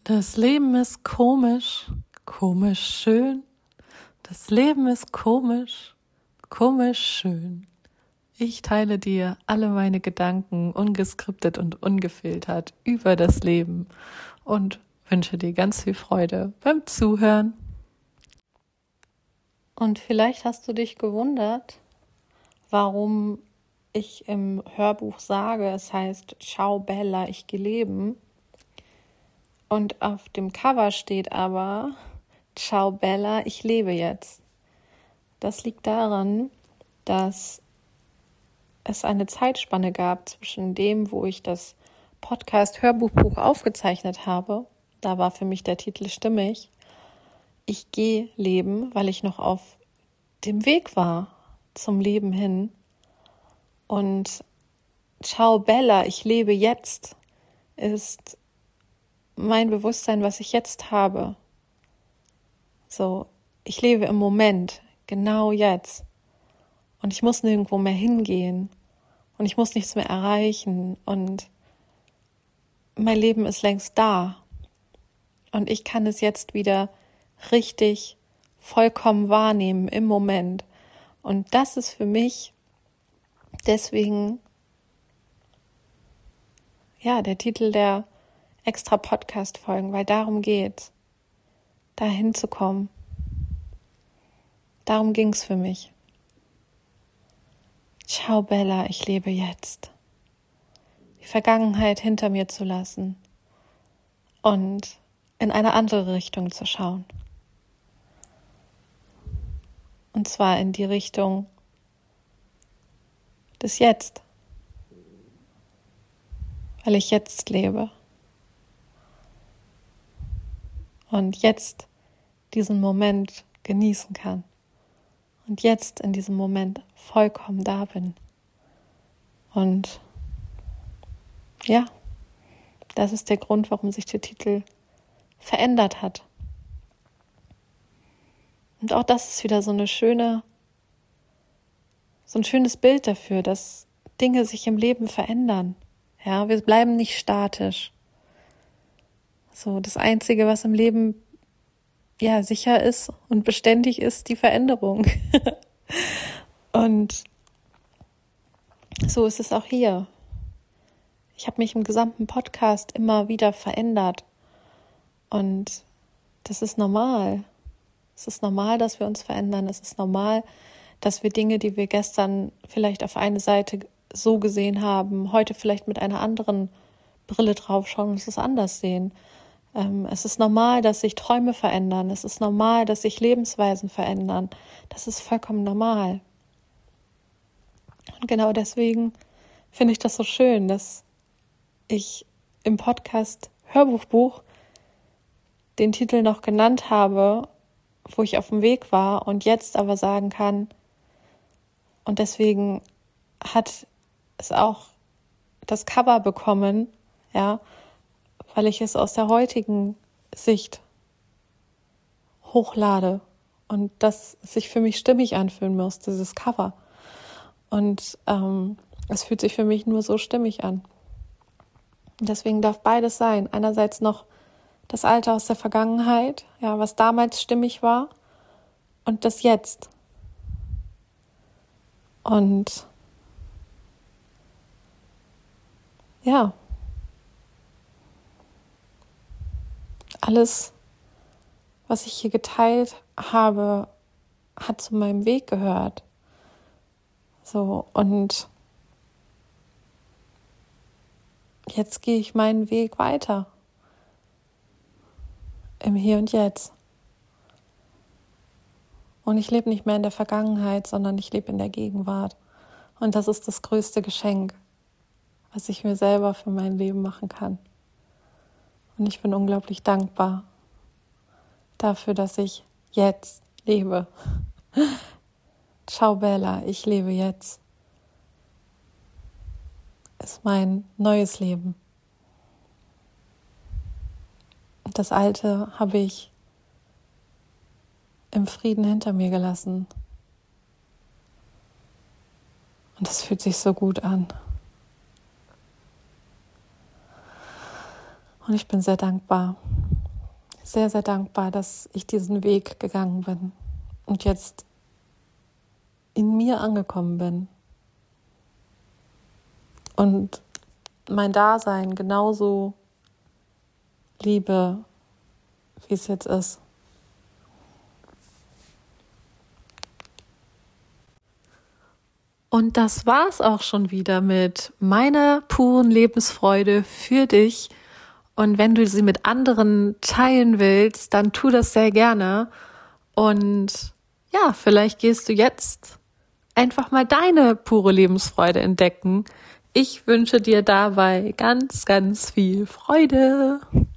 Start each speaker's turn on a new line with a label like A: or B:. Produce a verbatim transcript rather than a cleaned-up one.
A: Das Leben ist komisch, komisch schön. Das Leben ist komisch, komisch schön. Ich teile dir alle meine Gedanken ungeskriptet und ungefiltert über das Leben und wünsche dir ganz viel Freude beim Zuhören. Und vielleicht hast du dich gewundert, warum ich im Hörbuch sage, es heißt Ciao Bella, ich geh leben. Und auf dem Cover steht aber Ciao Bella, ich lebe jetzt. Das liegt daran, dass es eine Zeitspanne gab zwischen dem, wo ich das Podcast-Hörbuchbuch aufgezeichnet habe. Da war für mich der Titel stimmig. Ich gehe leben, weil ich noch auf dem Weg war zum Leben hin. Und Ciao Bella, ich lebe jetzt, ist mein Bewusstsein, was ich jetzt habe. So, ich lebe im Moment, genau jetzt. Und ich muss nirgendwo mehr hingehen. Und ich muss nichts mehr erreichen. Und mein Leben ist längst da. Und ich kann es jetzt wieder richtig, vollkommen wahrnehmen im Moment. Und das ist für mich deswegen, ja, der Titel der extra Podcast-Folgen, weil darum geht's, da hinzukommen. Darum ging's für mich. Ciao Bella, ich lebe jetzt. Die Vergangenheit hinter mir zu lassen und in eine andere Richtung zu schauen. Und zwar in die Richtung des Jetzt. Weil ich jetzt lebe. Und jetzt diesen Moment genießen kann. Und jetzt in diesem Moment vollkommen da bin. Und ja, das ist der Grund, warum sich der Titel verändert hat. Und auch das ist wieder so eine schöne, so ein schönes Bild dafür, dass Dinge sich im Leben verändern. Ja, wir bleiben nicht statisch. So, das Einzige, was im Leben ja sicher ist und beständig ist, die Veränderung. Und so ist es auch hier. Ich habe mich im gesamten Podcast immer wieder verändert. Und das ist normal. Es ist normal, dass wir uns verändern. Es ist normal, dass wir Dinge, die wir gestern vielleicht auf eine Seite so gesehen haben, heute vielleicht mit einer anderen Brille draufschauen und es anders sehen. Ähm, es ist normal, dass sich Träume verändern. Es ist normal, dass sich Lebensweisen verändern. Das ist vollkommen normal. Und genau deswegen finde ich das so schön, dass ich im Podcast Hörbuchbuch den Titel noch genannt habe, wo ich auf dem Weg war und jetzt aber sagen kann, und deswegen hat es auch das Cover bekommen, ja, weil ich es aus der heutigen Sicht hochlade und das sich für mich stimmig anfühlen muss, dieses Cover. Und ähm, es fühlt sich für mich nur so stimmig an. Und deswegen darf beides sein. Einerseits noch das Alte aus der Vergangenheit, ja, was damals stimmig war, und das Jetzt. Und ja, alles, was ich hier geteilt habe, hat zu meinem Weg gehört. So, und jetzt gehe ich meinen Weg weiter. Im Hier und Jetzt. Und ich lebe nicht mehr in der Vergangenheit, sondern ich lebe in der Gegenwart. Und das ist das größte Geschenk, was ich mir selber für mein Leben machen kann. Und ich bin unglaublich dankbar dafür, dass ich jetzt lebe. Ciao Bella, ich lebe jetzt. Ist mein neues Leben. Und das Alte habe ich im Frieden hinter mir gelassen. Und das fühlt sich so gut an. Und ich bin sehr dankbar sehr, sehr dankbar, dass ich diesen Weg gegangen bin und jetzt in mir angekommen bin und mein Dasein genauso liebe, wie es jetzt ist. Und das war's auch schon wieder mit meiner puren Lebensfreude für dich. Und wenn du sie mit anderen teilen willst, dann tu das sehr gerne. Und ja, vielleicht gehst du jetzt einfach mal deine pure Lebensfreude entdecken. Ich wünsche dir dabei ganz, ganz viel Freude.